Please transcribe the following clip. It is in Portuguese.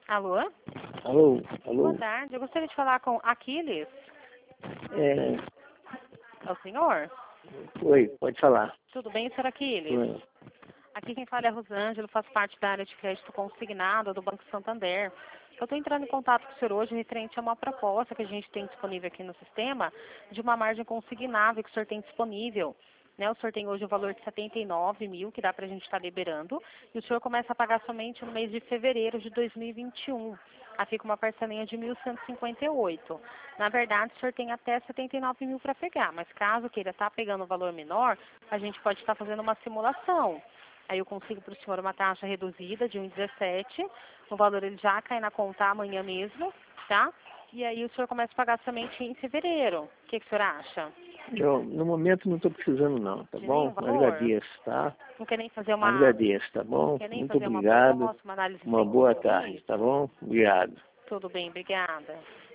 Alô? Alô, alô. Boa tarde. Eu gostaria de falar com Aquiles. É, É o senhor? oi, pode falar. Tudo bem, senhor Aquiles? Oi. Aqui quem fala é a Rosângela, faço parte da área de crédito consignado do Banco Santander. Eu estou entrando em contato com o senhor hoje referente a uma proposta que a gente tem disponível aqui no sistema de uma margem consignável que o senhor tem disponível. Né, o senhor tem hoje o valor de 79 mil que dá para a gente estar liberando e o senhor começa a pagar somente no mês de fevereiro de 2021. Aí fica uma parcelinha de 1.158. Na verdade, o senhor tem até 79 mil para pegar, mas caso queira estar pegando um valor menor, a gente pode estar fazendo uma simulação. Aí eu consigo para o senhor uma taxa reduzida de 1,17. O valor ele já cai na conta amanhã mesmo, tá? E aí o senhor começa a pagar somente em fevereiro. O que o senhor acha? Eu, no momento, não estou precisando, não, tá De nenhum bom? valor? Agradeço, tá? Não quer nem fazer uma, Agradeço, tá não bom? quer nem Muito fazer uma obrigado. proposta, uma análise Uma sem boa tarde, compromisso? tá bom? Obrigado. Tudo bem, obrigada.